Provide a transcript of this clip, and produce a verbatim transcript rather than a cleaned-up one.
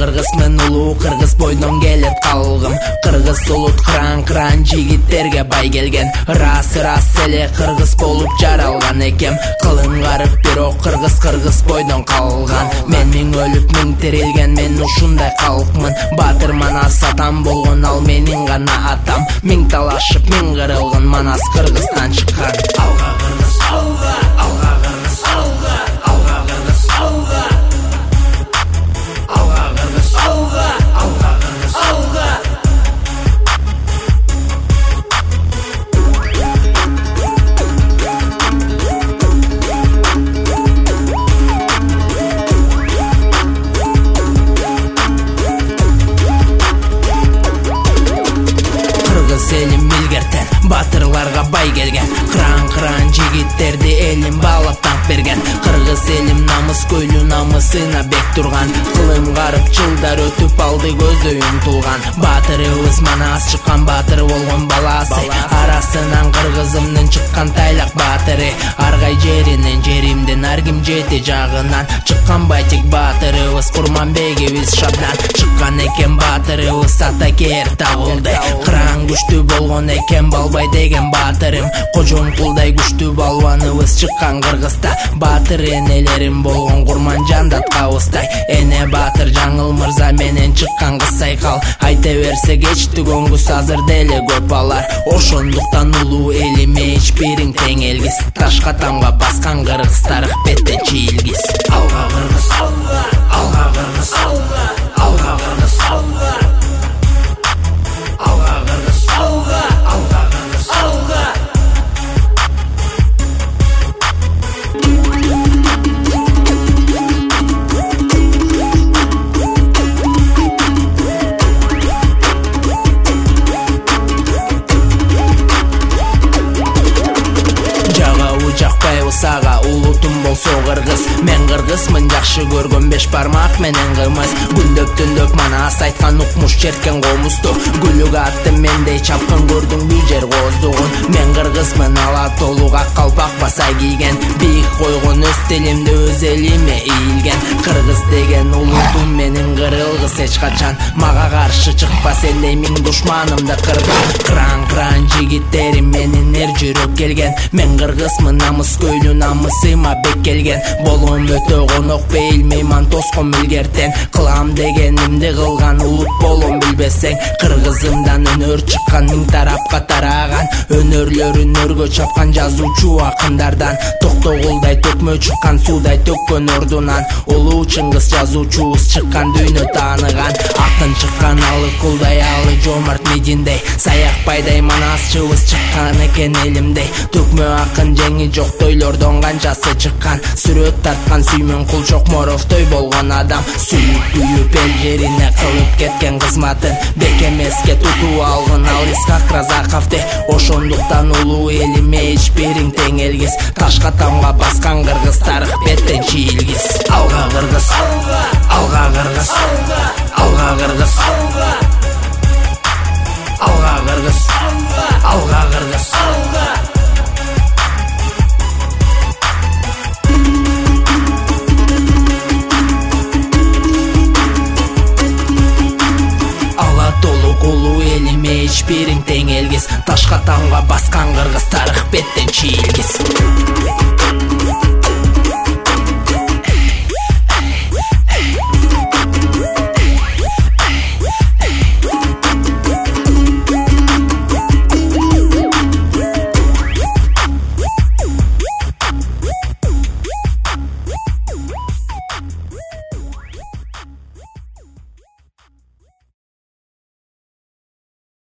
кыргызмын улуу, кыргыз бойдон келет калгым. Кыргыз улут кыран-кыран жигиттерге бай келген. Рас-рас эле кыргыз болуп жаралган экем. Кылым карып бирок кыргыз кыргыз бойдон калган. Мен миң өлүп миң тирилген, мен ушундай калкмын. Батыр Манас атам болгон, ал менин гана атам. Миң талашып миң кырылган, Манас Кыргыздан чыккан. Алга кыргыз, алга, алга кыргыз, алга, алга кыргыз, алга. Алга кыргыз, алга, алга кыргыз, алга. Кыргыз элим илгертен, батырларга бай келген. Кыран-кыран жигиттерди элим баалап танк берген. Кыргыз элим намыс көйлү, намысына бек турган. Кылым карып жылдар өтүп алды, көздөй умтулган. Батырыбыз Манас чыккан, батыр болгон баласы. Арасынан кыргызымдын чыккан тайлак батыры. Аргай жеринен, жеримден ар ким жети жагынан. Чыккан байтик батырыбыз, Курманбегибиз шабдан. Чыккан экен батырыбыз, Атакер табылды. Кыран күчтүү болгон экен, Балбай деген батырым. Кожомкулдай күчтүү балбаныбыз чыккан Кыргызда. Батыр энелерим болгон Курманжан Даткабыздай. Эне батыр Жаңыл мырза менен чыккан кыз Сайкал. Айта берсе кечти көңгүс, азыр деле көп алар. Ошондуктан улуу элиме эч бириң тең элгиз. Ташка тамга баскан кыргыз тарых беттен чийилгиз. Алга кыргыз, алга, алга кыргыз, алга, алга кыргыз, алга. Алга кыргыз, алга, алга кыргыз, алга. Сага улутум болсо кыргыз, мен кыргызмын жакшы көргөн беш бармак менен кырмыз. Күндөп түндөп Манас айткан укмуш черткен комузду. Гүлүк атты мендей чапкын, көрдүң бүй жер кооздугун. Мен кыргызмын, ала толук ак калпак баса кийген. Бийик койгон өз тилимде өз элиме ийилген. Кыргыз деген улутум менин кырылгыс эч качан. Мага каршы чыкпас элдей миң душманымды кырган. Кыран-кыран жигиттерим менин эр жүрөк келген. Мен кыргызмын, намыс көйлү, намысыма бек келген. Болом өтө конок, бейил мейман тоском илгертен. Кылам дегенимди кылган, улут болом билбесең. Кыргызымдан өнөр чыккан, миң тарапка тараган. Өнөрлөрүн өргө чапкан жазуучу акындардан. Токтогулдай төкмө чыккан, суудай төккөн ордунан. Улуу Чыңгыз жазуучубуз чыккан, дүйнө тааныган. Акын чыккан, алы кулдай, алы жомарт Мединдей. Саякбайдай Манасчыбыз чыккан экен элимдей. Төкмө акын жеңи жок, тойлордон канчасы чыккан. Сүрөт тарткан Сүймөн Кулчокморовдой болгон адам. Сүйүп күйүп эл жерине кылып кеткен кызматын. Бек эмеске тутуу алгын, ал Исхак Разаковди. Ошондуктан улуу элиме эч бириң тең элгиз. Ташка тамга баскан кыргыз тарых беттен чийилгиз. Алга кыргыз, алга, алга кыргыз, алга, алга кыргыз, алга. Алга кыргыз, алга, алга кыргыз, алга. Улуу элиме эч бириң тең элгиз. Ташка тамга баскан кыргыз тарых беттен чийилгиз.